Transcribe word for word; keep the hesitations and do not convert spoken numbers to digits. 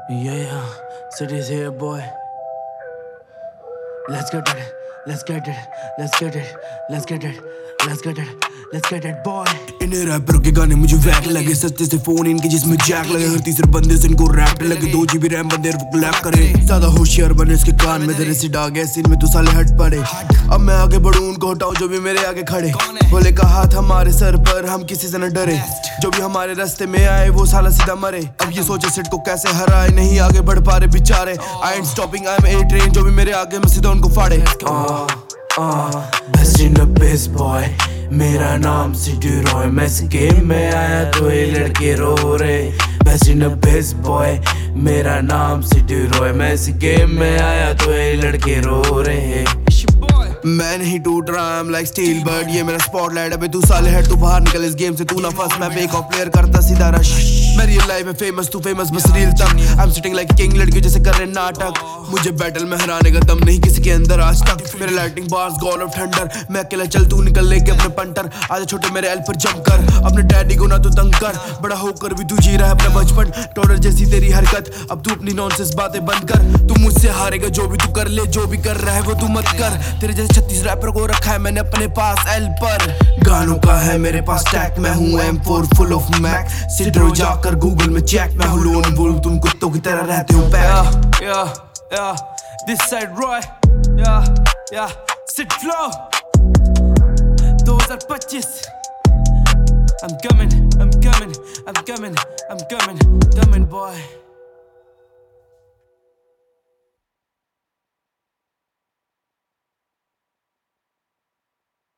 Yeah, yeah, city's here, boy. Let's get it, let's get it, let's get it, let's get it, let's get it, let's get it, boy. इन्हें रैपरों के गाने मुझे वैक लगे, सस्ते से phone इनके जिसमें जैक लगे, हर तीसरे बंदे से इनको रैप लगे, दो जीबी रैम बंदे क्लैप करे, ज्यादा होशियार बने इसके कान में तेरे से डाग ऐसे इनमें तू साले हट पड़े। अब मैं आगे बढ़ूं उनको हटाऊं जो भी मेरे आगे खड़े, बोले का हाथ हमारे सर पर हम किसी से न डरे, जो भी हमारे रास्ते में आए वो साला सीधा मरे। अब ये सोचे सेट को कैसे हराए, नहीं आगे बढ़ पा रहे बेचारे, I am stopping I am a train, जो भी मेरे आगे मैं सीधा उनको फाड़े। Best in the biz boy, मेरा नाम सिटी रॉय, मैं इस गेम में आया तो ये लड़के रो रहे। Best in the biz boy, मेरा नाम सिटी रॉय, मैं इस गेम में आया तो ये लड़के रो रहे। मैं नहीं टूट रहा I'm like steel bird, ये मेरा स्पॉटलाइट, अबे तू साले है तू बाहर निकल इस गेम से, तू ना फंस, मैं बेक ऑफ प्लेयर करता सीधा रश। मैं रियल लाइफ में फेमस तू फेमस बस रील तक, I am sitting like king लड़के जैसे कर रहे नाटक, मुझे बैटल में हराने का दम नहीं किसी के अंदर आज तक। मेरे lighting bars god of thunder, मैं अकेला चल तू निकल लेके अपने पंटर, आज छोटे मेरे एल पर जंप कर, अपने डैडी को ना तू तंग कर, बड़ा होकर भी तू जी रहा है अपना बचपन, टॉर्टर जैसी तेरी हरकत, अब तू अपनी नॉनसेंस बातें बंद कर, तू मुझसे हारेगा जो भी तू कर ले, जो भी कर रहा है वो तू मत कर, तेरे जैसे छत्तीस रैपर को रखा है मैंने अपने पास एल पर, गानों का है मेरे पास टैग, मैं हूँ M four full of mac, सिडरो जाकर गूगल में चेक, मैं हूँ लोन वुल्फ, तुम कुत्तों की तरह रहते हो पैक। या या दिस साइड रॉय, या या सिट फ्लो दो हज़ार पच्चीस, I'm coming, I'm coming, I'm coming, I'm coming, coming boy.